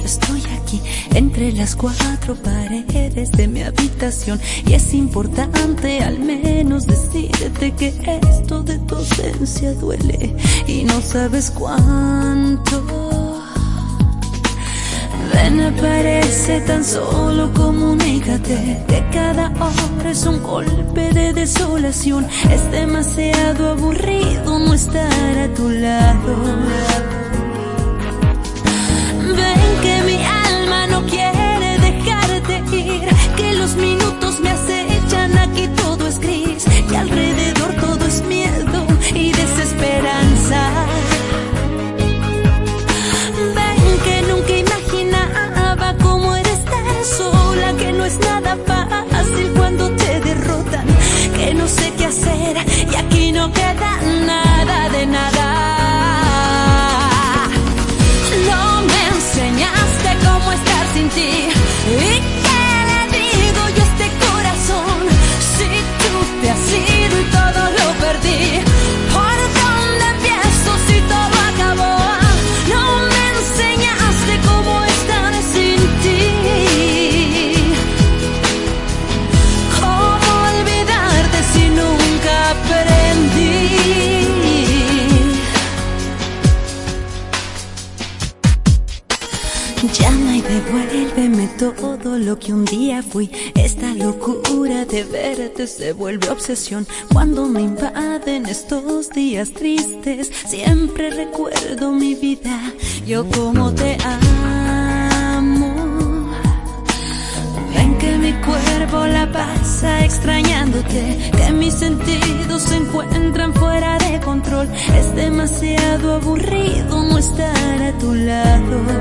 yo estoy aquí entre las cuatro paredes de mi habitación y es importante al menos decirte que esto de tu ausencia duele y no sabes cuánto. Ven, aparece tan solo, comunícate que cada hora es un golpe de desolación. Es demasiado aburrido no estar a tu lado. Ven que mi alma no quiere dejarte ir, que los minutos me acechan, aquí todo es gris y alrededor todo es miedo y desesperanza. Sola, que no es nada fácil cuando te derrotan, que no sé qué hacer y aquí no queda nada de nada. No me enseñaste cómo estar sin ti y qué le digo yo a este corazón si tú te has ido y todo lo perdí. ¿Por dónde empiezo si todo acabó? No me enseñaste cómo estar sin ti. Llama y devuélveme todo lo que un día fui. Esta locura de verte se vuelve obsesión. Cuando me invaden estos días tristes, siempre recuerdo mi vida, yo como te amo. Ven que mi cuerpo la pasa extrañándote, que mis sentidos se encuentran fuera de control. Es demasiado aburrido no estar a tu lado.